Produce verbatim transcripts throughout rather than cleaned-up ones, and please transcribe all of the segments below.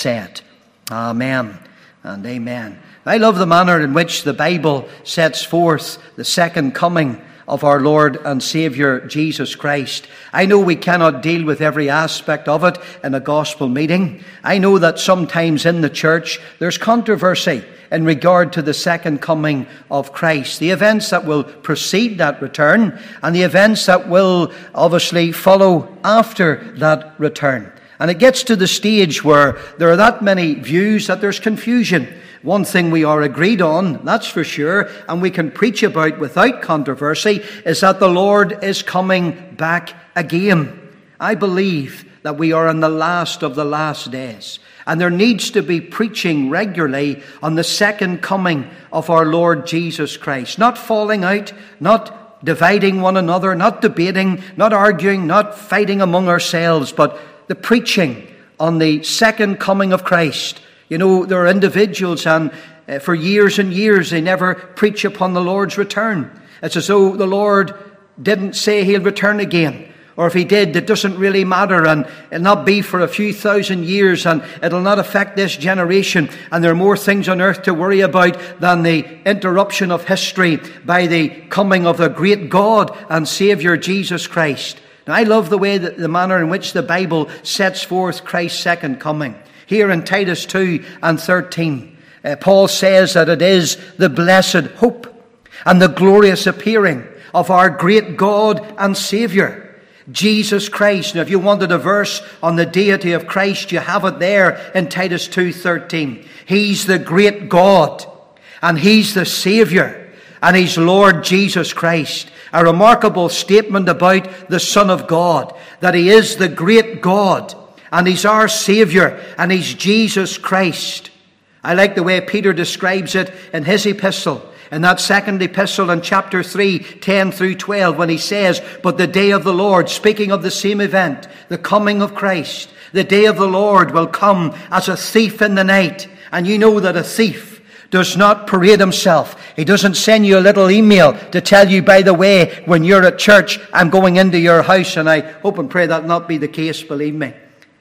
said. Amen and amen. I love the manner in which the Bible sets forth the second coming of our Lord and Saviour Jesus Christ. I know we cannot deal with every aspect of it in a gospel meeting. I know that sometimes in the church there's controversy in regard to the second coming of Christ, the events that will precede that return and the events that will obviously follow after that return. And it gets to the stage where there are that many views that there's confusion. One thing we are agreed on, that's for sure, and we can preach about without controversy, is that the Lord is coming back again. I believe that we are in the last of the last days, and there needs to be preaching regularly on the second coming of our Lord Jesus Christ. Not falling out, not dividing one another, not debating, not arguing, not fighting among ourselves, but the preaching on the second coming of Christ. You know, there are individuals, and uh, for years and years they never preach upon the Lord's return. It's as though the Lord didn't say he'll return again. Or if he did, it doesn't really matter, and it'll not be for a few thousand years, and it'll not affect this generation. And there are more things on earth to worry about than the interruption of history by the coming of the great God and Saviour Jesus Christ. Now, I love the way that the manner in which the Bible sets forth Christ's second coming. Here in Titus two and thirteen, uh, Paul says that it is the blessed hope and the glorious appearing of our great God and Saviour, Jesus Christ. Now, if you wanted a verse on the deity of Christ, you have it there in Titus two thirteen. He's the great God, and He's the Saviour, and He's Lord Jesus Christ. A remarkable statement about the Son of God, that He is the great God, and He's our Saviour, and He's Jesus Christ. I like the way Peter describes it in his epistle, in that second epistle in chapter three, ten through twelve, when he says, "But the day of the Lord," speaking of the same event, the coming of Christ, "the day of the Lord will come as a thief in the night." And you know that a thief does not parade himself. He doesn't send you a little email to tell you, by the way, when you're at church, I'm going into your house. And I hope and pray that not be the case, believe me.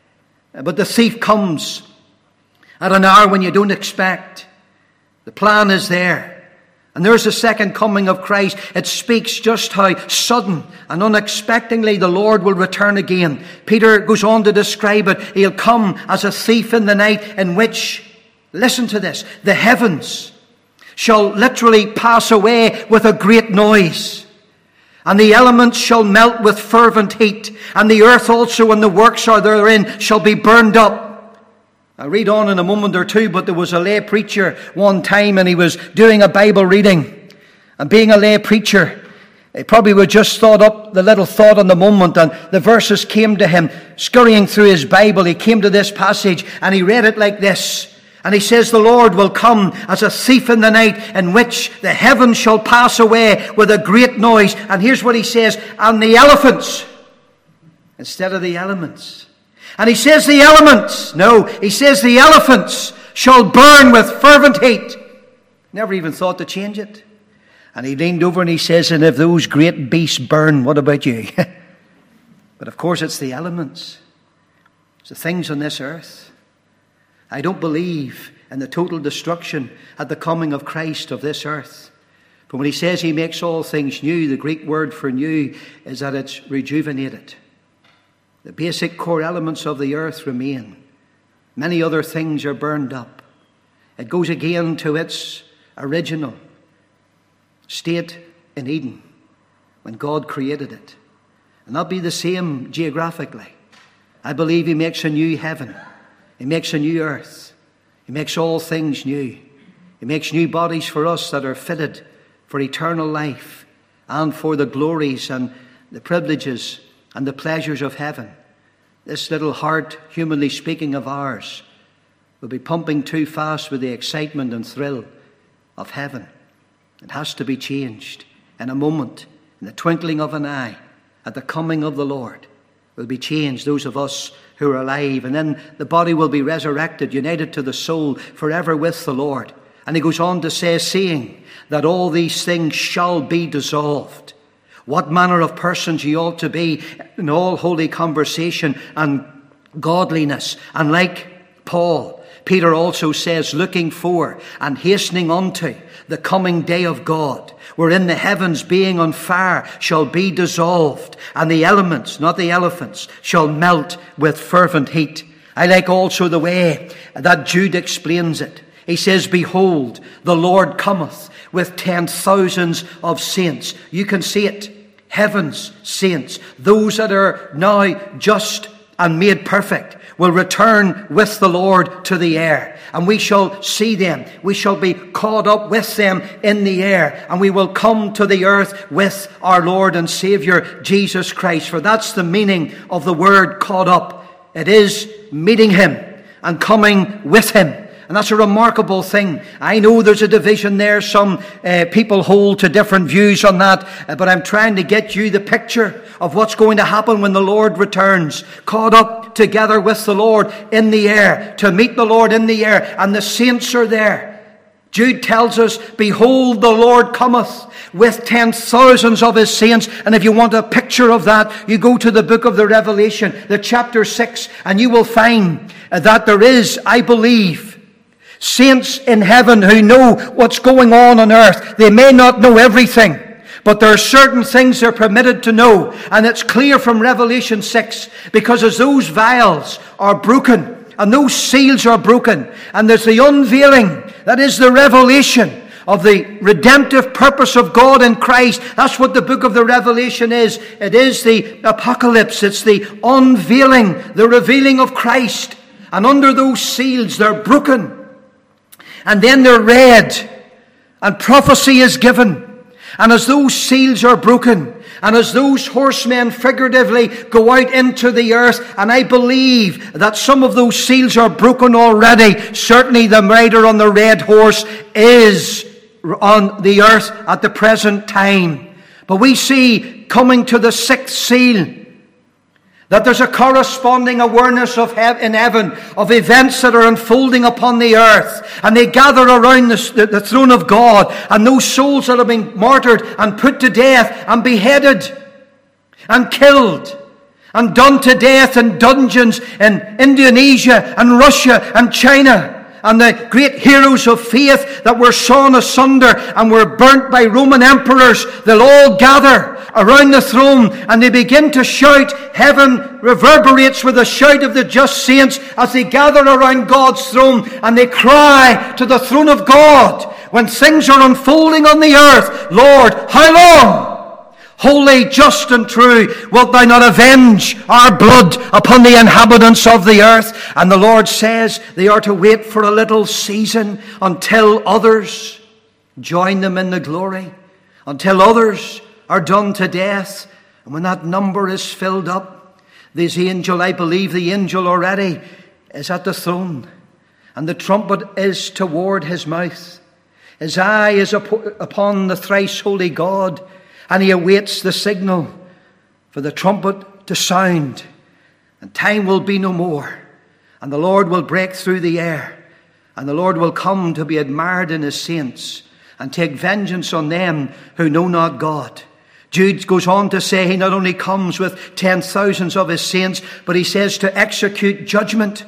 But the thief comes at an hour when you don't expect. The plan is there. And there's the second coming of Christ. It speaks just how sudden and unexpectedly the Lord will return again. Peter goes on to describe it. He'll come as a thief in the night, in which, listen to this, the heavens shall literally pass away with a great noise, and the elements shall melt with fervent heat, and the earth also and the works are therein shall be burned up. I'll read on in a moment or two, but there was a lay preacher one time, and he was doing a Bible reading. And being a lay preacher, he probably would just thought up the little thought on the moment, and the verses came to him. Scurrying through his Bible, he came to this passage, and he read it like this. And he says, "The Lord will come as a thief in the night, in which the heavens shall pass away with a great noise." And here's what he says, "and the elephants," instead of the elements. And he says the elements, no, he says the elephants shall burn with fervent heat. Never even thought to change it. And he leaned over and he says, "And if those great beasts burn, what about you?" But of course it's the elements. It's the things on this earth. I don't believe in the total destruction at the coming of Christ of this earth. But when he says he makes all things new, the Greek word for new is that it's rejuvenated. The basic core elements of the earth remain. Many other things are burned up. It goes again to its original state in Eden when God created it. And that'll be the same geographically. I believe he makes a new heaven. He makes a new earth. He makes all things new. He makes new bodies for us that are fitted for eternal life and for the glories and the privileges and the pleasures of heaven. This little heart, humanly speaking, of ours will be pumping too fast with the excitement and thrill of heaven. It has to be changed in a moment, in the twinkling of an eye, at the coming of the Lord. Will be changed, those of us who are alive. And then the body will be resurrected, united to the soul, forever with the Lord. And he goes on to say, "Seeing that all these things shall be dissolved, what manner of persons ye ought to be in all holy conversation and godliness." And like Paul, Peter also says, looking for and hastening unto the coming day of God, wherein the heavens being on fire shall be dissolved, and the elements, not the elephants, shall melt with fervent heat. I like also the way that Jude explains it. He says, behold, the Lord cometh with ten thousands of saints. You can see it. Heaven's saints, those that are now just and made perfect, will return with the Lord to the air. And we shall see them. We shall be caught up with them in the air. And we will come to the earth with our Lord and Savior, Jesus Christ. For that's the meaning of the word caught up. It is meeting him and coming with him. And that's a remarkable thing. I know there's a division there. Some uh, people hold to different views on that. Uh, but I'm trying to get you the picture of what's going to happen when the Lord returns. Caught up together with the Lord in the air. To meet the Lord in the air. And the saints are there. Jude tells us, behold, the Lord cometh with ten thousands of his saints. And if you want a picture of that, you go to the book of the Revelation, the chapter six, and you will find that there is, I believe, saints in heaven who know what's going on on earth. They may not know everything, but there are certain things they're permitted to know. And it's clear from Revelation six, because as those vials are broken, and those seals are broken, and there's the unveiling, that is the revelation of the redemptive purpose of God in Christ. That's what the book of the Revelation is. It is the apocalypse. It's the unveiling, the revealing of Christ. And under those seals, they're broken. And then they're read, and prophecy is given. And as those seals are broken, and as those horsemen figuratively go out into the earth, and I believe that some of those seals are broken already. Certainly the rider on the red horse is on the earth at the present time. But we see coming to the sixth seal, that there's a corresponding awareness of he- in heaven of events that are unfolding upon the earth. And they gather around the, the, the throne of God. And those souls that have been martyred and put to death and beheaded and killed and done to death in dungeons in Indonesia and Russia and China. And the great heroes of faith that were sawn asunder and were burnt by Roman emperors, they'll all gather around the throne and they begin to shout. Heaven reverberates with the shout of the just saints as they gather around God's throne, and they cry to the throne of God when things are unfolding on the earth, Lord, how long? Holy, just and true, wilt thou not avenge our blood upon the inhabitants of the earth? And the Lord says they are to wait for a little season until others join them in the glory, until others are done to death. And when that number is filled up, this angel, I believe the angel already is at the throne, and the trumpet is toward his mouth. His eye is upon the thrice holy God, and he awaits the signal for the trumpet to sound. And time will be no more. And the Lord will break through the air. And the Lord will come to be admired in his saints and take vengeance on them who know not God. Jude goes on to say he not only comes with ten thousands of his saints, but he says to execute judgment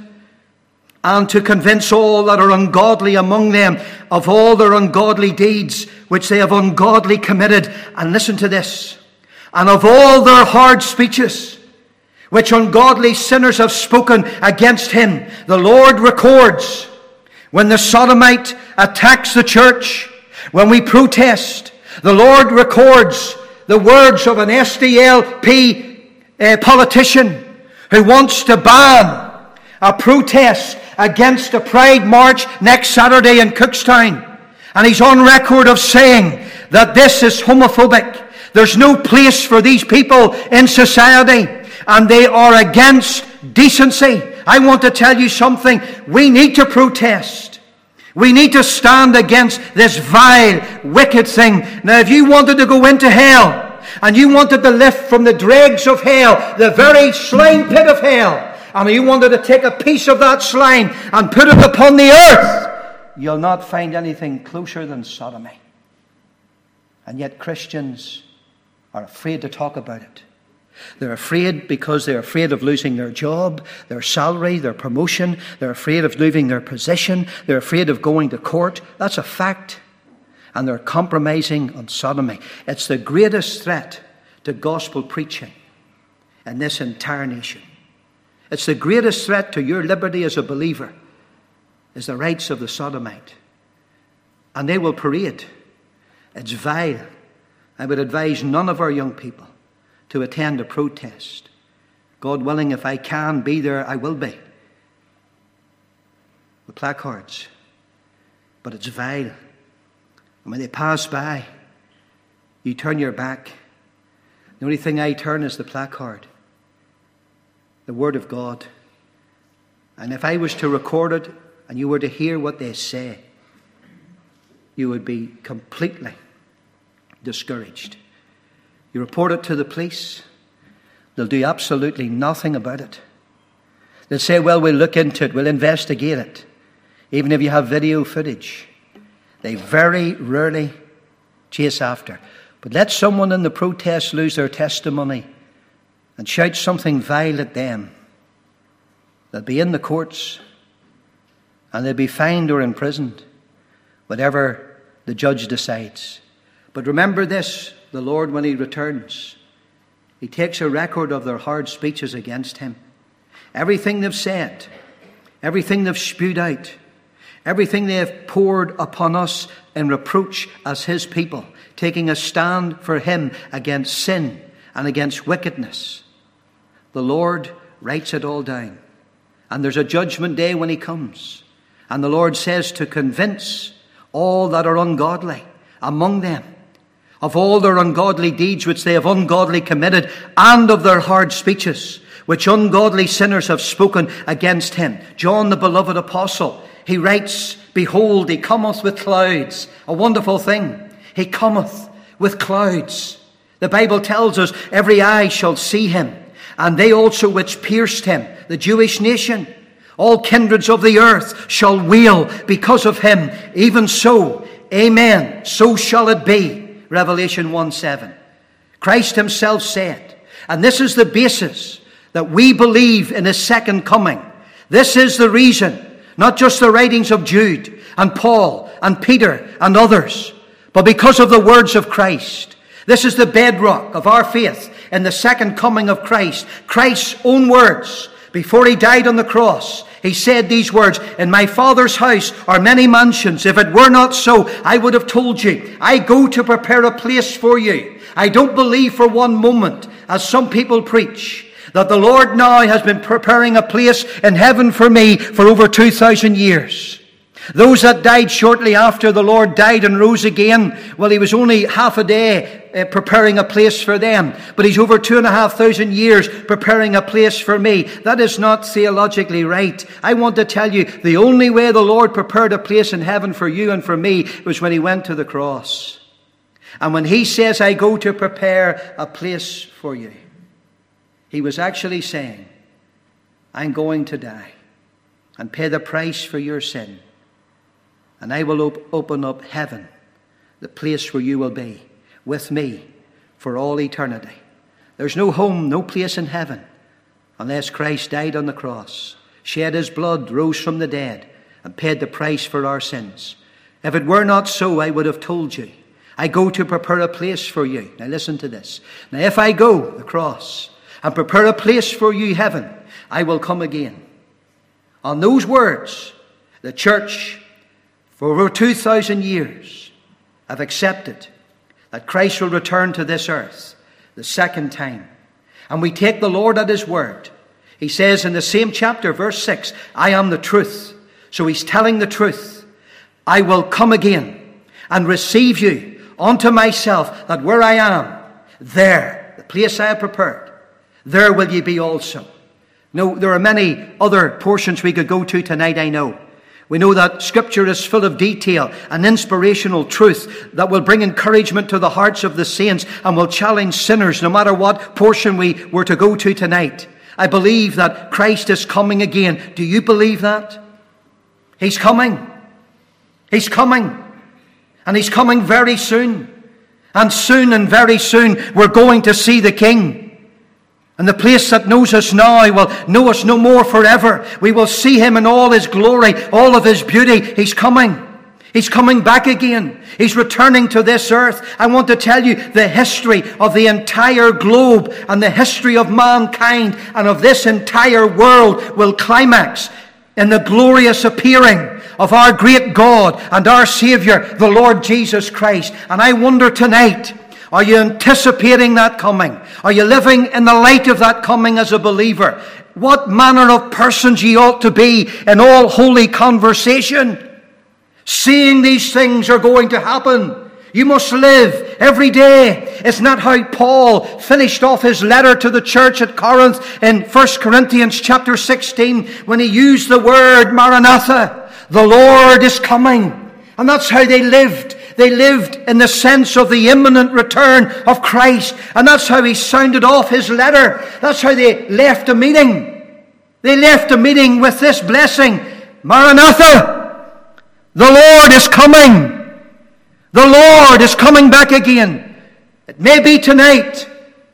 and to convince all that are ungodly among them of all their ungodly deeds which they have ungodly committed. And listen to this. And of all their hard speeches which ungodly sinners have spoken against him. The Lord records when the sodomite attacks the church, when we protest, the Lord records the words of an S D L P uh, politician who wants to ban a protest against a pride march next Saturday in Cookstown. And he's on record of saying that this is homophobic. There's no place for these people in society, and they are against decency. I want to tell you something. We need to protest. We need to stand against this vile, wicked thing. Now, if you wanted to go into hell, and you wanted to lift from the dregs of hell, the very slime pit of hell, and you wanted to take a piece of that slime and put it upon the earth, you'll not find anything closer than sodomy. And yet Christians are afraid to talk about it. They're afraid because they're afraid of losing their job, their salary, their promotion. They're afraid of losing their position. They're afraid of going to court. That's a fact. And they're compromising on sodomy. It's the greatest threat to gospel preaching in this entire nation. It's the greatest threat to your liberty as a believer, is the rights of the sodomite. And they will parade. It's vile. I would advise none of our young people to attend a protest. God willing, if I can be there, I will be. With placards. But it's vile. And when they pass by, you turn your back. The only thing I turn is the placard. The Word of God. And if I was to record it and you were to hear what they say, you would be completely discouraged. You report it to the police, they'll do absolutely nothing about it. They'll say, well, we'll look into it, we'll investigate it. Even if you have video footage, they very rarely chase after. But let someone in the protest lose their testimony and shout something vile at them. They'll be in the courts and they'll be fined or imprisoned, whatever the judge decides. But remember this, the Lord, when he returns, he takes a record of their hard speeches against him. Everything they've said, everything they've spewed out, everything they have poured upon us in reproach as his people, taking a stand for him against sin and against wickedness. The Lord writes it all down. And there's a judgment day when he comes. And the Lord says to convince all that are ungodly among them of all their ungodly deeds which they have ungodly committed, and of their hard speeches which ungodly sinners have spoken against him. John, the beloved apostle, he writes, behold, he cometh with clouds. A wonderful thing. He cometh with clouds. The Bible tells us every eye shall see him, and they also which pierced him, the Jewish nation. All kindreds of the earth shall wail because of him. Even so, amen, so shall it be. Revelation one seven. Christ himself said, and this is the basis that we believe in his second coming. This is the reason, not just the writings of Jude and Paul and Peter and others, but because of the words of Christ. This is the bedrock of our faith in the second coming of Christ. Christ's own words. Before he died on the cross, he said these words, in my Father's house are many mansions. If it were not so, I would have told you. I go to prepare a place for you. I don't believe for one moment, as some people preach, that the Lord now has been preparing a place in heaven for me for over two thousand years. Those that died shortly after the Lord died and rose again, well, he was only half a day uh, preparing a place for them. But he's over two and a half thousand years preparing a place for me. That is not theologically right. I want to tell you, the only way the Lord prepared a place in heaven for you and for me was when he went to the cross. And when he says, I go to prepare a place for you, he was actually saying, I'm going to die and pay the price for your sin. And I will op- open up heaven, the place where you will be with me for all eternity. There's no home, no place in heaven unless Christ died on the cross, shed his blood, rose from the dead, and paid the price for our sins. If it were not so, I would have told you. I go to prepare a place for you. Now listen to this. Now if I go, the cross, and prepare a place for you, heaven, I will come again. On those words, the church for over two thousand years have accepted that Christ will return to this earth the second time. And we take the Lord at his word. He says in the same chapter, verse six, I am the truth. So he's telling the truth. I will come again and receive you unto myself, that where I am, there, the place I have prepared, there will ye be also. No, there are many other portions we could go to tonight, I know. We know that Scripture is full of detail and inspirational truth that will bring encouragement to the hearts of the saints and will challenge sinners no matter what portion we were to go to tonight. I believe that Christ is coming again. Do you believe that? He's coming. He's coming. And he's coming very soon. And soon and very soon we're going to see the King. And the place that knows us now will know us no more forever. We will see him in all his glory, all of his beauty. He's coming. He's coming back again. He's returning to this earth. I want to tell you the history of the entire globe and the history of mankind and of this entire world will climax in the glorious appearing of our great God and our Savior, the Lord Jesus Christ. And I wonder tonight, are you anticipating that coming? Are you living in the light of that coming as a believer? What manner of persons ye ought to be in all holy conversation? Seeing these things are going to happen. You must live every day. It's not how Paul finished off his letter to the church at Corinth in First Corinthians chapter sixteen when he used the word Maranatha. The Lord is coming. And that's how they lived. They lived in the sense of the imminent return of Christ. And that's how he sounded off his letter. That's how they left a meeting. They left a meeting with this blessing. Maranatha! The Lord is coming. The Lord is coming back again. It may be tonight.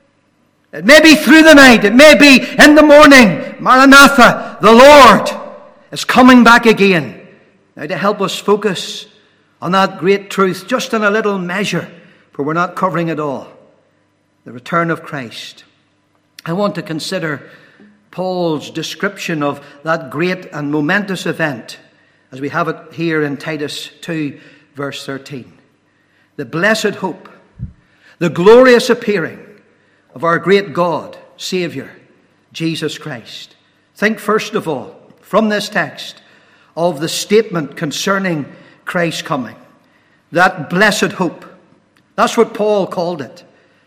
It may be through the night. It may be in the morning. Maranatha! The Lord is coming back again. Now, to help us focus on that great truth, just in a little measure, for we're not covering it all, the return of Christ, I want to consider Paul's description of that great and momentous event, as we have it here in Titus two, verse thirteen. The blessed hope, the glorious appearing of our great God, Savior, Jesus Christ. Think first of all, from this text, of the statement concerning Christ's coming. That blessed hope. That's what Paul called it.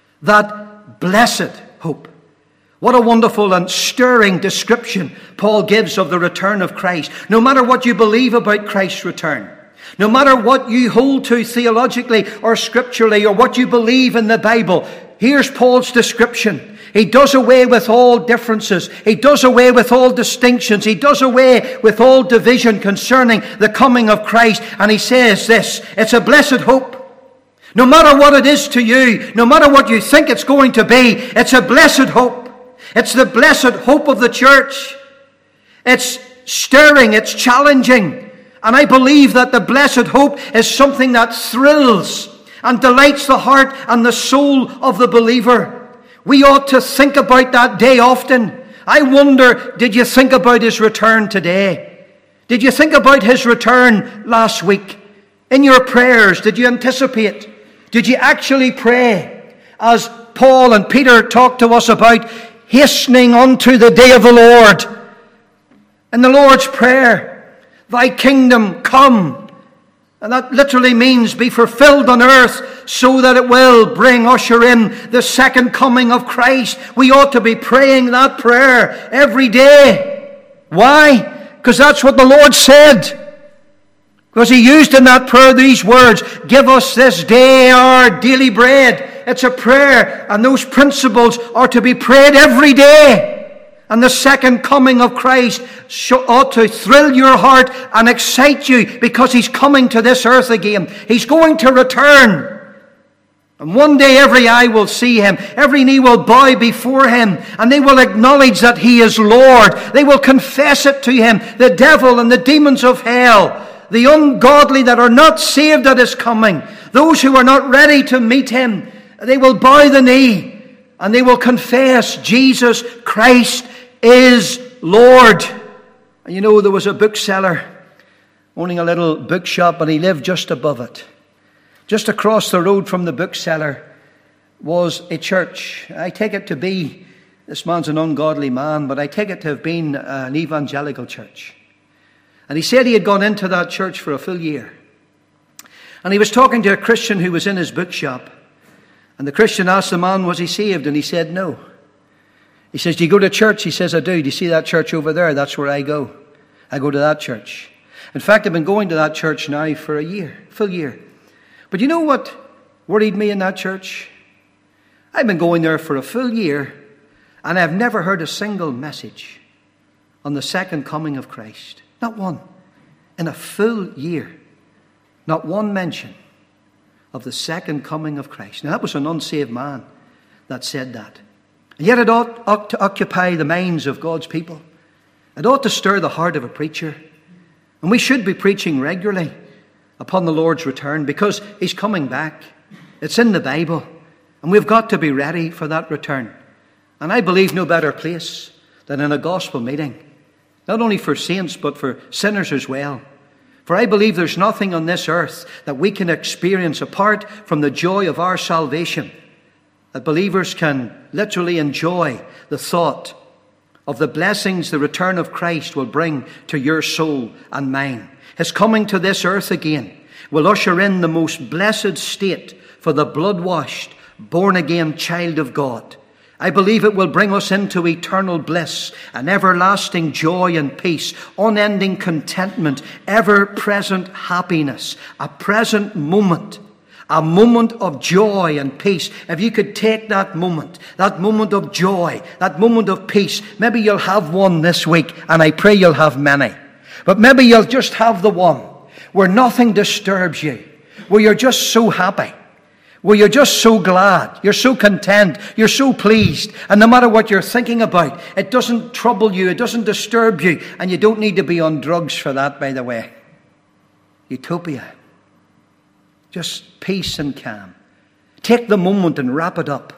That blessed hope. What a wonderful and stirring description Paul gives of the return of Christ. No matter what you believe about Christ's return, no matter what you hold to theologically or scripturally or what you believe in the Bible, here's Paul's description. He does away with all differences. He does away with all distinctions. He does away with all division concerning the coming of Christ. And he says this, it's a blessed hope. No matter what it is to you, no matter what you think it's going to be, it's a blessed hope. It's the blessed hope of the church. It's stirring, it's challenging. And I believe that the blessed hope is something that thrills and delights the heart and the soul of the believer. We ought to think about that day often. I wonder, did you think about his return today? Did you think about his return last week? In your prayers, did you anticipate? Did you actually pray? As Paul and Peter talked to us about, hastening unto the day of the Lord. In the Lord's Prayer, thy kingdom come. And that literally means be fulfilled on earth so that it will bring, usher in the second coming of Christ. We ought to be praying that prayer every day. Why? Because that's what the Lord said. Because he used in that prayer these words, give us this day our daily bread. It's a prayer, and those principles are to be prayed every day. And the second coming of Christ ought to thrill your heart and excite you because he's coming to this earth again. He's going to return. And one day every eye will see him. Every knee will bow before him. And they will acknowledge that he is Lord. They will confess it to him. The devil and the demons of hell, the ungodly that are not saved at his coming, those who are not ready to meet him, they will bow the knee and they will confess Jesus Christ is Lord. And you know, there was a bookseller owning a little bookshop, and he lived just above it. Just across the road from the bookseller was a church. I take it to be, this man's an ungodly man, but I take it to have been an evangelical church. And he said he had gone into that church for a full year. And he was talking to a Christian who was in his bookshop. And the Christian asked the man, was he saved? And he said, no. He says, do you go to church? He says, I do. Do you see that church over there? That's where I go. I go to that church. In fact, I've been going to that church now for a year, full year. But you know what worried me in that church? I've been going there for a full year, and I've never heard a single message on the second coming of Christ. Not one. In a full year. Not one mention of the second coming of Christ. Now, that was an unsaved man that said that. And yet it ought, ought to occupy the minds of God's people. It ought to stir the heart of a preacher. And we should be preaching regularly upon the Lord's return because He's coming back. It's in the Bible. And we've got to be ready for that return. And I believe no better place than in a gospel meeting. Not only for saints, but for sinners as well. For I believe there's nothing on this earth that we can experience apart from the joy of our salvation. That believers can literally enjoy the thought of the blessings the return of Christ will bring to your soul and mine. His coming to this earth again will usher in the most blessed state for the blood-washed, born-again child of God. I believe it will bring us into eternal bliss and everlasting joy and peace, unending contentment, ever-present happiness, a present moment, a moment of joy and peace. If you could take that moment, that moment of joy, that moment of peace, maybe you'll have one this week, and I pray you'll have many. But maybe you'll just have the one where nothing disturbs you, where you're just so happy, where you're just so glad, you're so content, you're so pleased, and no matter what you're thinking about, it doesn't trouble you, it doesn't disturb you, and you don't need to be on drugs for that, by the way. Utopia. Just peace and calm. Take the moment and wrap it up.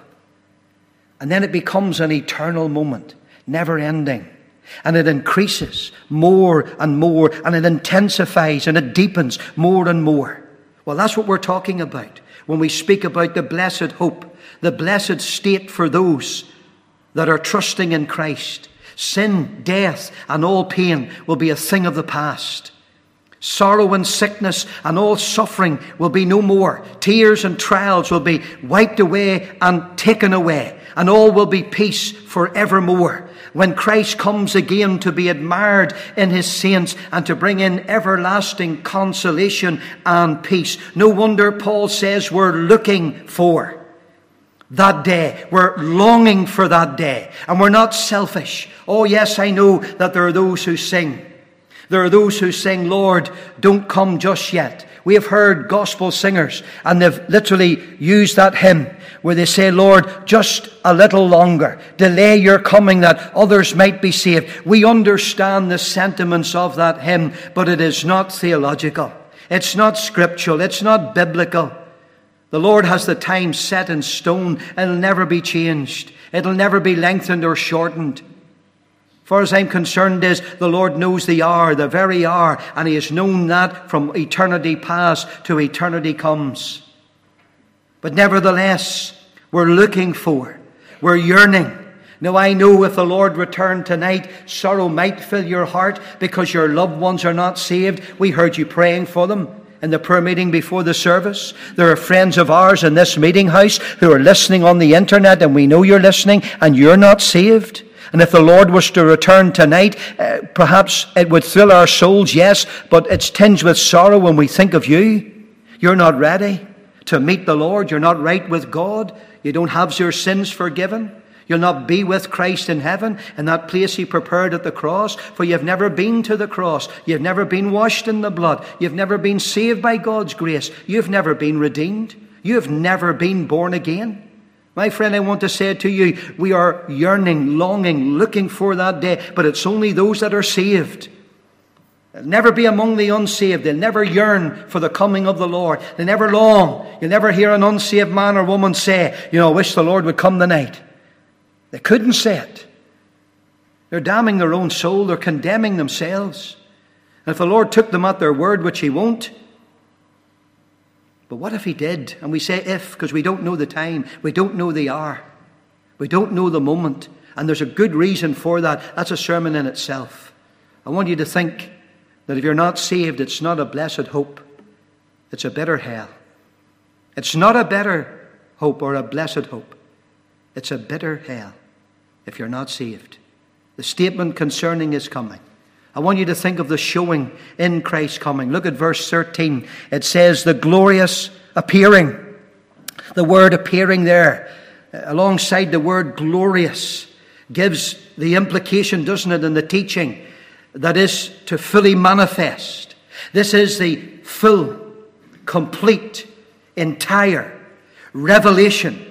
And then it becomes an eternal moment, never ending. And it increases more and more, and it intensifies and it deepens more and more. Well, that's what we're talking about when we speak about the blessed hope, the blessed state for those that are trusting in Christ. Sin, death, and all pain will be a thing of the past. Sorrow and sickness and all suffering will be no more. Tears and trials will be wiped away and taken away. And all will be peace forevermore. When Christ comes again to be admired in His saints and to bring in everlasting consolation and peace. No wonder Paul says we're looking for that day. We're longing for that day. And we're not selfish. Oh yes, I know that there are those who sing. There are those who sing, Lord, don't come just yet. We have heard gospel singers, and they've literally used that hymn where they say, Lord, just a little longer. Delay your coming that others might be saved. We understand the sentiments of that hymn, but it is not theological. It's not scriptural. It's not biblical. The Lord has the time set in stone. It'll never be changed. It'll never be lengthened or shortened. As far as I'm concerned is the Lord knows the hour, the very hour, and He has known that from eternity past to eternity comes. But nevertheless, we're looking for, we're yearning. Now I know if the Lord returned tonight, sorrow might fill your heart because your loved ones are not saved. We heard you praying for them in the prayer meeting before the service. There are friends of ours in this meeting house who are listening on the internet, and we know you're listening and you're not saved. And if the Lord was to return tonight, uh, perhaps it would thrill our souls, yes, but it's tinged with sorrow when we think of you. You're not ready to meet the Lord. You're not right with God. You don't have your sins forgiven. You'll not be with Christ in heaven, in that place He prepared at the cross, for you've never been to the cross. You've never been washed in the blood. You've never been saved by God's grace. You've never been redeemed. You've never been born again. My friend, I want to say to you, we are yearning, longing, looking for that day, but it's only those that are saved. They'll never be among the unsaved. They'll never yearn for the coming of the Lord. They never long. You'll never hear an unsaved man or woman say, you know, I wish the Lord would come tonight. They couldn't say it. They're damning their own soul. They're condemning themselves. And if the Lord took them at their word, which He won't, but what if He did? And we say if, because we don't know the time. We don't know the hour. We don't know the moment. And there's a good reason for that. That's a sermon in itself. I want you to think that if you're not saved, it's not a blessed hope. It's a bitter hell. It's not a better hope or a blessed hope. It's a bitter hell if you're not saved. The statement concerning His coming. I want you to think of the showing in Christ's coming. Look at verse thirteen. It says, the glorious appearing. The word appearing there, alongside the word glorious, gives the implication, doesn't it, in the teaching, that is to fully manifest. This is the full, complete, entire revelation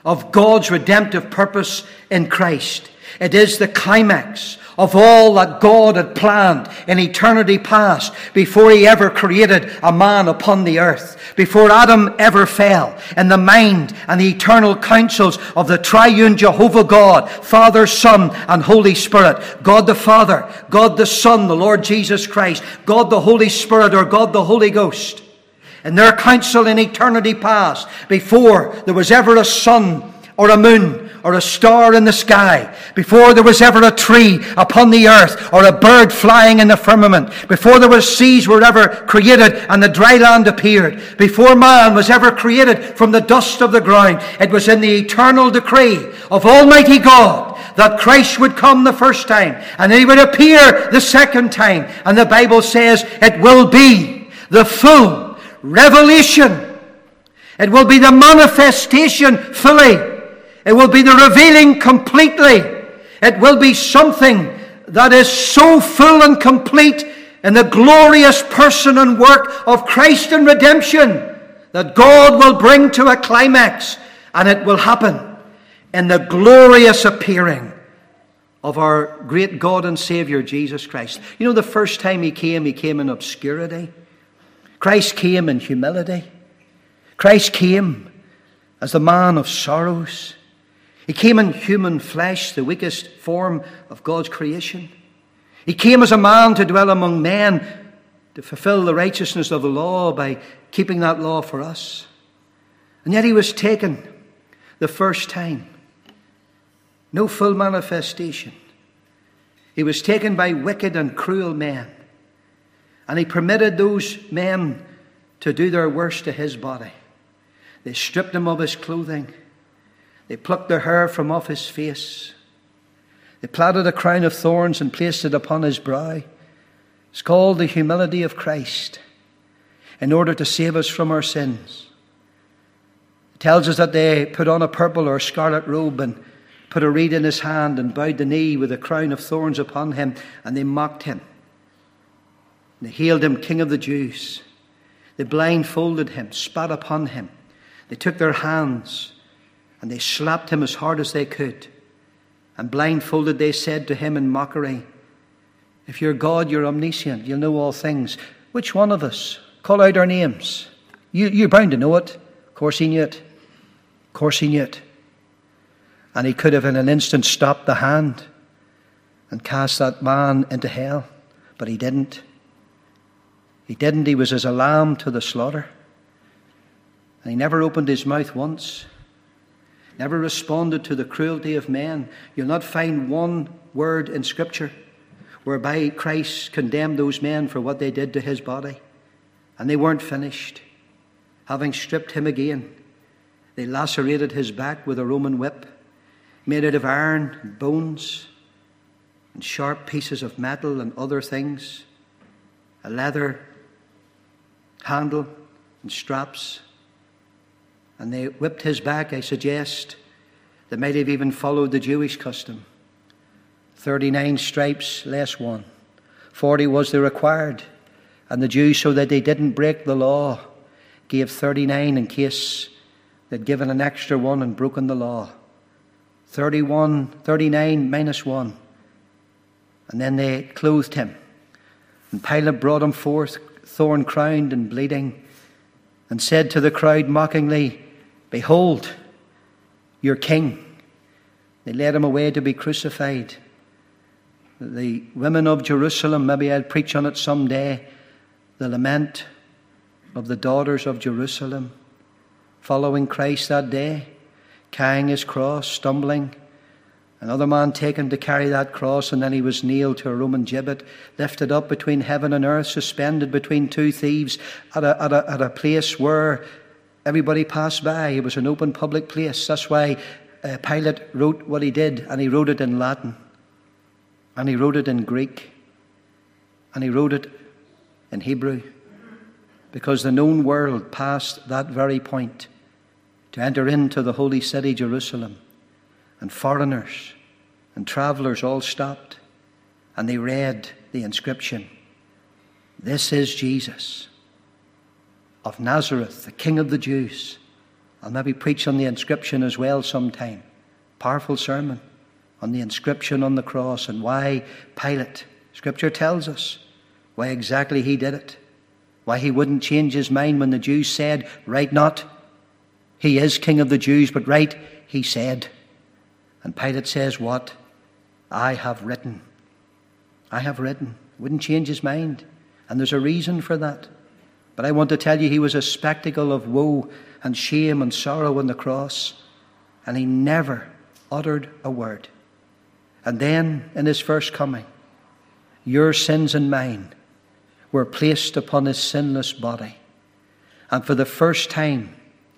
of God's redemptive purpose in Christ. It is the climax of all that God had planned in eternity past before he ever created a man upon the earth, before Adam ever fell, in the mind and the eternal counsels of the triune Jehovah God, Father, Son, and Holy Spirit. God the Father, God the Son, the Lord Jesus Christ, God the Holy Spirit, or God the Holy Ghost. In their counsel in eternity past, before there was ever a sun or a moon or a star in the sky, before there was ever a tree upon the earth or a bird flying in the firmament, before there were seas were ever created and the dry land appeared, before man was ever created from the dust of the ground, it was in the eternal decree of Almighty God that Christ would come the first time and he would appear the second time. And the Bible says it will be the full revelation. It will be the manifestation fully. It will be the revealing completely. It will be something that is so full and complete in the glorious person and work of Christ and redemption that God will bring to a climax, and it will happen in the glorious appearing of our great God and Savior Jesus Christ. You know, the first time he came, he came in obscurity. Christ came in humility. Christ came as the man of sorrows. He came in human flesh, the weakest form of God's creation. He came as a man to dwell among men, to fulfill the righteousness of the law by keeping that law for us. And yet he was taken the first time. No full manifestation. He was taken by wicked and cruel men. And he permitted those men to do their worst to his body. They stripped him of his clothing. They plucked the hair from off his face. They plaited a crown of thorns and placed it upon his brow. It's called the humility of Christ, in order to save us from our sins. It tells us that they put on a purple or scarlet robe and put a reed in his hand and bowed the knee with a crown of thorns upon him, and they mocked him. They hailed him King of the Jews. They blindfolded him, spat upon him. They took their hands and they slapped him as hard as they could. And blindfolded they said to him in mockery, "If you're God, you're omniscient, you'll know all things. Which one of us? Call out our names. You, you're bound to know it." Of course he knew it. Of course he knew it. And he could have in an instant stopped the hand and cast that man into hell. But he didn't. He didn't. He was as a lamb to the slaughter. And he never opened his mouth once. Never responded to the cruelty of men. You'll not find one word in Scripture whereby Christ condemned those men for what they did to his body. And they weren't finished. Having stripped him again, they lacerated his back with a Roman whip, made out of iron and bones and sharp pieces of metal and other things, a leather handle and straps. And they whipped his back, I suggest. They might have even followed the Jewish custom. thirty-nine stripes less one. forty was the required. And the Jews, so that they didn't break the law, gave thirty-nine in case they'd given an extra one and broken the law. thirty-one, thirty-nine minus one. And then they clothed him. And Pilate brought him forth, thorn-crowned and bleeding, and said to the crowd mockingly, "Behold, your king." They led him away to be crucified. The women of Jerusalem, maybe I'll preach on it someday, the lament of the daughters of Jerusalem, following Christ that day, carrying his cross, stumbling. Another man taken to carry that cross, and then he was nailed to a Roman gibbet, lifted up between heaven and earth, suspended between two thieves at a, at a, at a place where everybody passed by. It was an open public place. That's why uh, Pilate wrote what he did, and he wrote it in Latin, and he wrote it in Greek, and he wrote it in Hebrew, because the known world passed that very point to enter into the holy city, Jerusalem. And foreigners and travellers all stopped, and they read the inscription, "This is Jesus of Nazareth, the King of the Jews." I'll maybe preach on the inscription as well sometime. Powerful sermon on the inscription on the cross and why Pilate, Scripture tells us, why exactly he did it. Why he wouldn't change his mind when the Jews said, "Write not, he is King of the Jews," but "Write," he said. And Pilate says, "What? I have written." I have written. Wouldn't change his mind. And there's a reason for that. But I want to tell you, he was a spectacle of woe and shame and sorrow on the cross. And he never uttered a word. And then, in his first coming, your sins and mine were placed upon his sinless body. And for the first time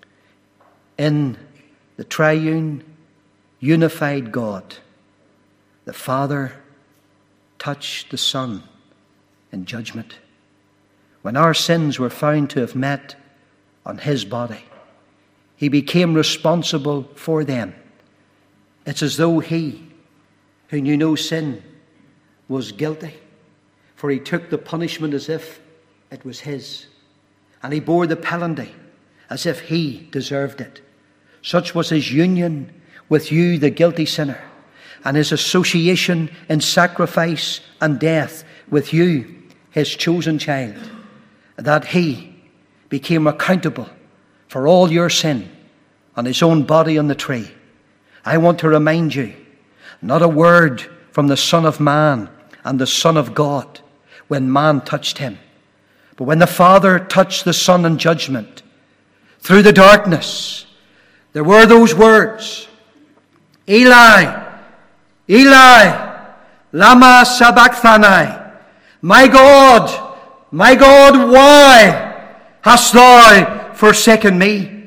in the triune, unified God, the Father touched the Son in judgment. When our sins were found to have met on his body, he became responsible for them. It's as though he, who knew no sin, was guilty. For he took the punishment as if it was his. And he bore the penalty as if he deserved it. Such was his union with you, the guilty sinner, and his association in sacrifice and death with you, his chosen child, that he became accountable for all your sin on his own body on the tree. I want to remind you, not a word from the Son of Man and the Son of God when man touched him. But when the Father touched the Son in judgment, through the darkness, there were those words, "Eli, Eli, lama sabachthani." My God, my God, why hast thou forsaken me?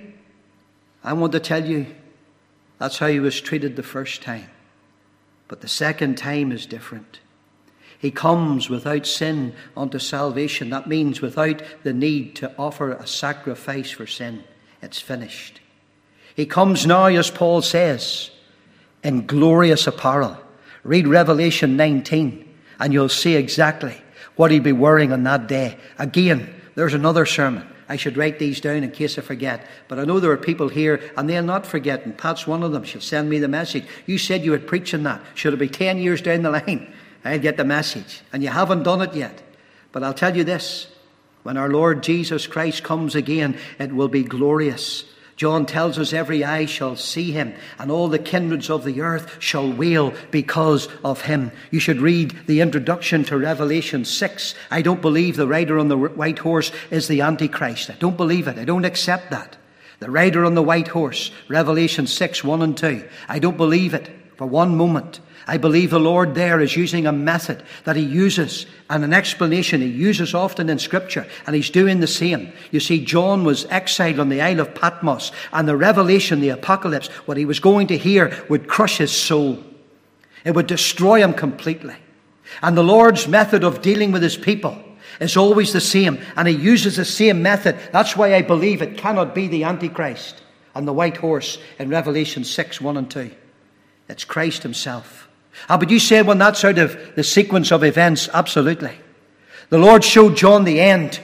I want to tell you, that's how he was treated the first time. But the second time is different. He comes without sin unto salvation. That means without the need to offer a sacrifice for sin. It's finished. He comes now, as Paul says, in glorious apparel. Read Revelation nineteen and you'll see exactly what he'll be wearing on that day. Again, there's another sermon. I should write these down in case I forget. But I know there are people here and they'll not forget. And Pat's one of them. She'll send me the message. You said you would preach on that. Should it be ten years down the line? I'll get the message. And you haven't done it yet. But I'll tell you this. When our Lord Jesus Christ comes again, it will be glorious. John tells us every eye shall see him, and all the kindreds of the earth shall wail because of him. You should read the introduction to Revelation six. I don't believe the rider on the white horse is the Antichrist. I don't believe it. I don't accept that. The rider on the white horse, Revelation six, one and two. I don't believe it for one moment. I believe the Lord there is using a method that he uses and an explanation he uses often in Scripture, and he's doing the same. You see, John was exiled on the Isle of Patmos, and the revelation, the apocalypse, what he was going to hear would crush his soul. It would destroy him completely. And the Lord's method of dealing with his people is always the same, and he uses the same method. That's why I believe it cannot be the Antichrist on the white horse in Revelation six, one and two. It's Christ himself. Ah, but you said, when that's out of the sequence of events, absolutely. The Lord showed John the end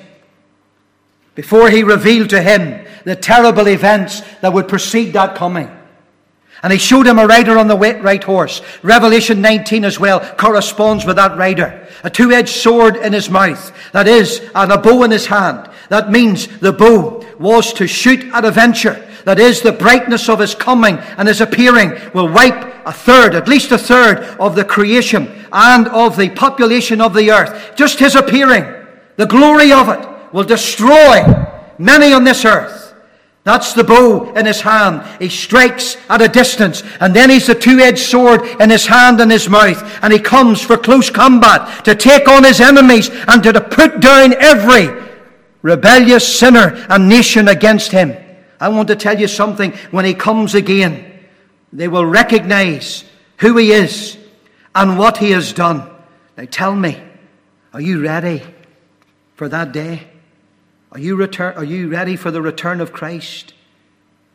before he revealed to him the terrible events that would precede that coming. And he showed him a rider on the right horse. Revelation nineteen as well corresponds with that rider. A two-edged sword in his mouth, that is, and a bow in his hand. That means the bow was to shoot at a venture. That is, the brightness of his coming and his appearing will wipe a third, at least a third, of the creation and of the population of the earth. Just his appearing, the glory of it, will destroy many on this earth. That's the bow in his hand. He strikes at a distance, and then he's the two-edged sword in his hand and his mouth, and he comes for close combat to take on his enemies and to put down every rebellious sinner and nation against him. I want to tell you something. When he comes again, they will recognize who he is and what he has done. Now tell me, are you ready for that day? Are you return, are you ready for the return of Christ?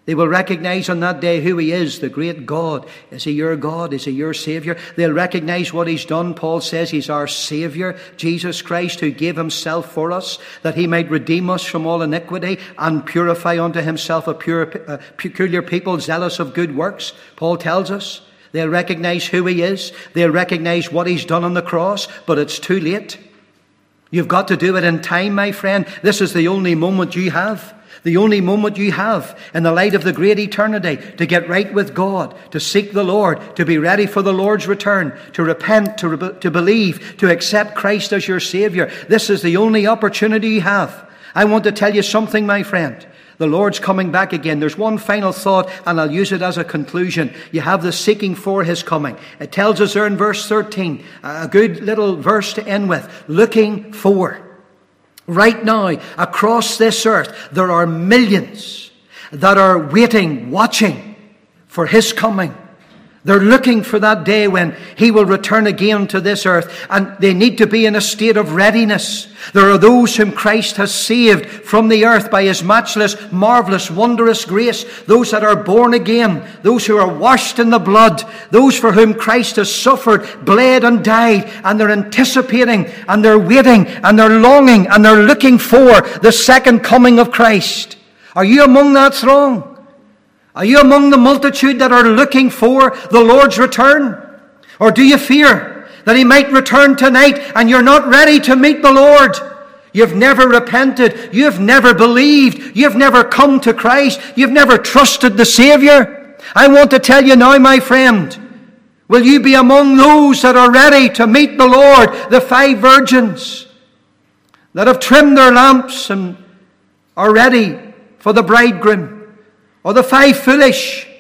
They will recognize on that day who He is, the great God. Is He your God? Is He your Savior? They'll recognize what He's done. Paul says He's our Savior, Jesus Christ, who gave Himself for us, that He might redeem us from all iniquity and purify unto Himself a pure, a peculiar people, zealous of good works. Paul tells us. They'll recognize who He is. They'll recognize what He's done on the cross, but it's too late. You've got to do it in time, my friend. This is the only moment you have. The only moment you have in the light of the great eternity to get right with God, to seek the Lord, to be ready for the Lord's return, to repent, to, re- to believe, to accept Christ as your Savior. This is the only opportunity you have. I want to tell you something, my friend. The Lord's coming back again. There's one final thought, and I'll use it as a conclusion. You have the seeking for His coming. It tells us there in verse thirteen, a good little verse to end with, looking for. Right now, across this earth, there are millions that are waiting, watching for His coming. They're looking for that day when He will return again to this earth, and they need to be in a state of readiness. There are those whom Christ has saved from the earth by His matchless, marvelous, wondrous grace. Those that are born again, those who are washed in the blood, those for whom Christ has suffered, bled and died, and they're anticipating, and they're waiting, and they're longing, and they're looking for the second coming of Christ. Are you among that throng? Are you among the multitude that are looking for the Lord's return? Or do you fear that He might return tonight and you're not ready to meet the Lord? You've never repented. You've never believed. You've never come to Christ. You've never trusted the Savior. I want to tell you now, my friend, will you be among those that are ready to meet the Lord, the five virgins that have trimmed their lamps and are ready for the bridegroom? Or the five foolish?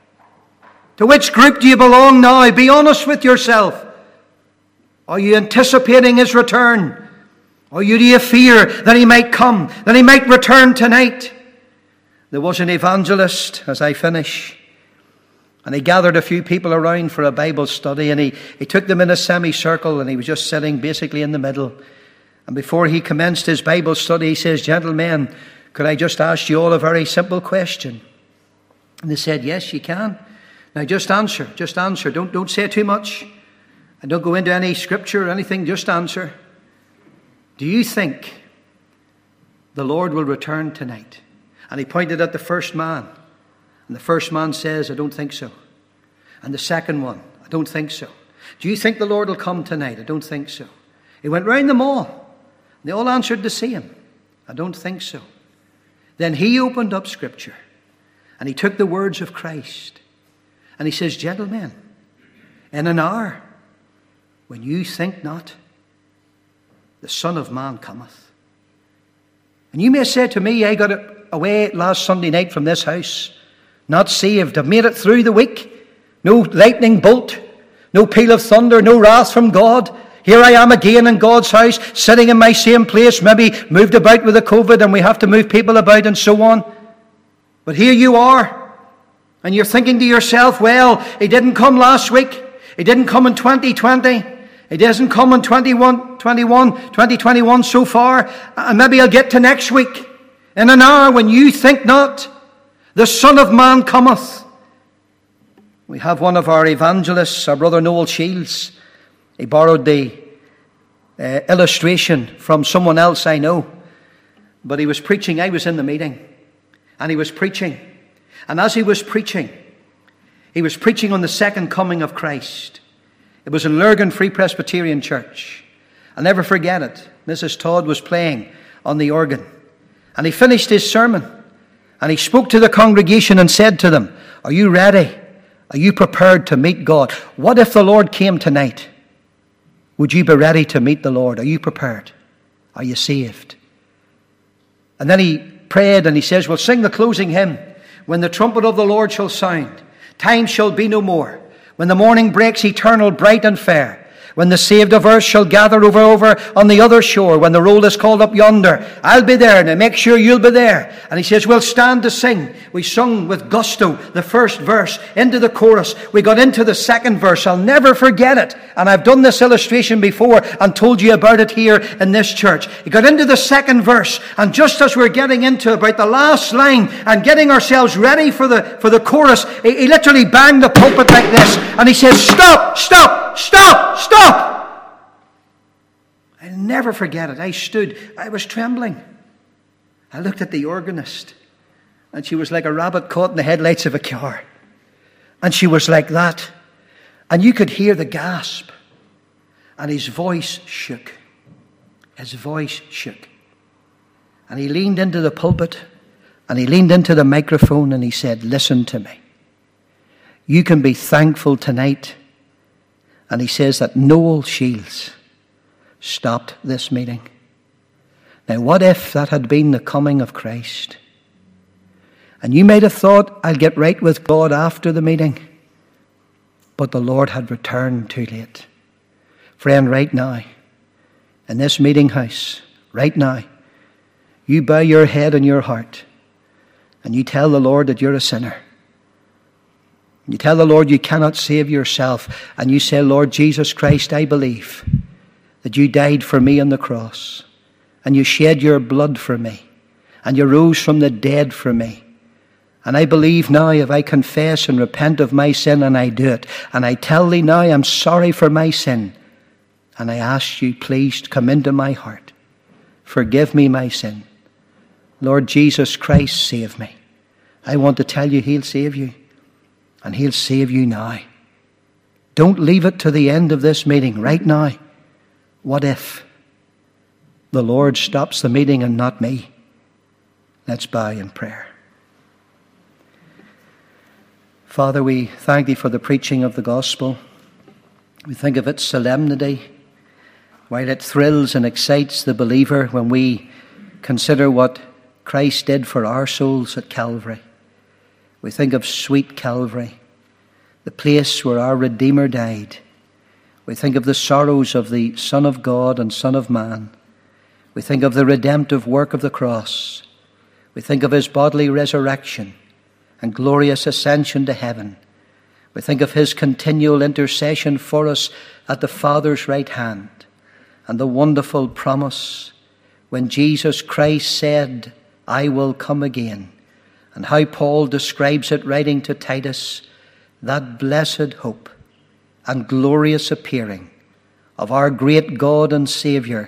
To which group do you belong now? Be honest with yourself. Are you anticipating His return? Or do you fear that He might come, that He might return tonight? There was an evangelist, as I finish, and he gathered a few people around for a Bible study, and he, he took them in a semicircle, and he was just sitting basically in the middle. And before he commenced his Bible study, he says, "Gentlemen, could I just ask you all a very simple question?" And they said, "Yes, you can. Now just answer, just answer. Don't, don't say too much. And don't go into any scripture or anything, just answer. Do you think the Lord will return tonight?" And he pointed at the first man. And the first man says, "I don't think so." And the second one, "I don't think so." "Do you think the Lord will come tonight?" "I don't think so." He went round them all. They all answered the same. "I don't think so." Then he opened up scripture. And he took the words of Christ. And he says, "Gentlemen, in an hour, when you think not, the Son of Man cometh." And you may say to me, "I got away last Sunday night from this house, not saved. I've made it through the week. No lightning bolt, no peal of thunder, no wrath from God. Here I am again in God's house, sitting in my same place, maybe moved about with the COVID and we have to move people about and so on. But here you are, and you're thinking to yourself, well, He didn't come last week. He didn't come in twenty twenty. He doesn't come in twenty-one, twenty-one, twenty twenty-one so far. And maybe I'll get to next week. In an hour when you think not, the Son of Man cometh." We have one of our evangelists, our brother Noel Shields. He borrowed the uh, illustration from someone else I know. But he was preaching. I was in the meeting. And he was preaching. And as he was preaching, he was preaching on the second coming of Christ. It was in Lurgan Free Presbyterian Church. I'll never forget it. Missus Todd was playing on the organ. And he finished his sermon. And he spoke to the congregation and said to them, "Are you ready? Are you prepared to meet God? What if the Lord came tonight? Would you be ready to meet the Lord? Are you prepared? Are you saved?" And then he prayed and he says, "We'll sing the closing hymn. When the trumpet of the Lord shall sound, time shall be no more. When the morning breaks eternal, bright and fair. When the saved of earth shall gather over over on the other shore, when the roll is called up yonder, I'll be there, and I make sure you'll be there. And he says, we'll stand to sing. We sung with gusto the first verse into the chorus. We got into the second verse. I'll never forget it. And I've done this illustration before and told you about it here in this church. He got into the second verse, and just as we're getting into about the last line and getting ourselves ready for the for the chorus, he, he literally banged the pulpit like this, and he says, stop, stop, stop, stop. I'll never forget it. I stood, I was trembling. I looked at the organist, and she was like a rabbit caught in the headlights of a car. And she was like that. And you could hear the gasp. And his voice shook. His voice shook. And he leaned into the pulpit, and he leaned into the microphone, and he said, listen to me. You can be thankful tonight. And he says that Noel Shields stopped this meeting. Now, what if that had been the coming of Christ? And you might have thought, I'll get right with God after the meeting. But the Lord had returned too late. Friend, right now, in this meeting house, right now, you bow your head and your heart, and you tell the Lord that you're a sinner. You tell the Lord you cannot save yourself, and you say, Lord Jesus Christ, I believe that you died for me on the cross, and you shed your blood for me, and you rose from the dead for me. And I believe now, if I confess and repent of my sin, and I do it, and I tell thee now I'm sorry for my sin, and I ask you please to come into my heart. Forgive me my sin. Lord Jesus Christ, save me. I want to tell you he'll save you, and he'll save you now. Don't leave it to the end of this meeting. Right now, what if the Lord stops the meeting and not me? Let's bow in prayer. Father, we thank thee for the preaching of the gospel. We think of its solemnity, while it thrills and excites the believer when we consider what Christ did for our souls at Calvary. We think of sweet Calvary, the place where our Redeemer died. We think of the sorrows of the Son of God and Son of Man. We think of the redemptive work of the cross. We think of his bodily resurrection and glorious ascension to heaven. We think of his continual intercession for us at the Father's right hand, and the wonderful promise when Jesus Christ said, I will come again, and how Paul describes it writing to Titus, that blessed hope and glorious appearing of our great God and Saviour,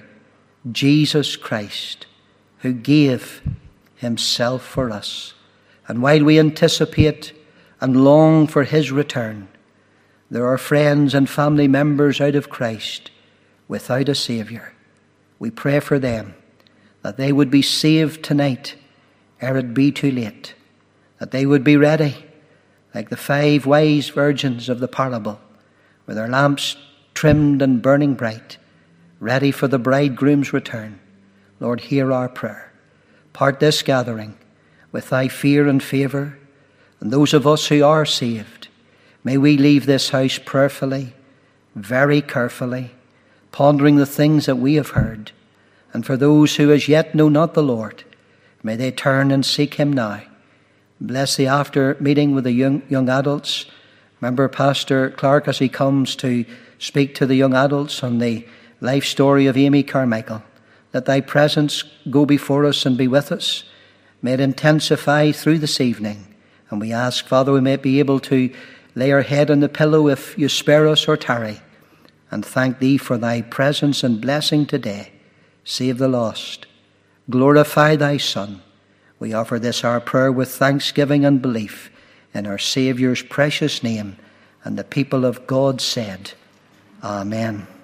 Jesus Christ, who gave himself for us. And while we anticipate and long for his return, there are friends and family members out of Christ without a Saviour. We pray for them, that they would be saved tonight ere it be too late, that they would be ready like the five wise virgins of the parable, with their lamps trimmed and burning bright, ready for the bridegroom's return. Lord, hear our prayer. Part this gathering with thy fear and favour, and those of us who are saved, may we leave this house prayerfully, very carefully, pondering the things that we have heard. And for those who as yet know not the Lord, may they turn and seek him now. Bless the after meeting with the young, young adults. Remember Pastor Clark as he comes to speak to the young adults on the life story of Amy Carmichael. Let thy presence go before us and be with us. May it intensify through this evening. And we ask, Father, we may be able to lay our head on the pillow if you spare us or tarry, and thank thee for thy presence and blessing today. Save the lost. Glorify thy Son. We offer this our prayer with thanksgiving and belief in our Saviour's precious name. And the people of God said, Amen.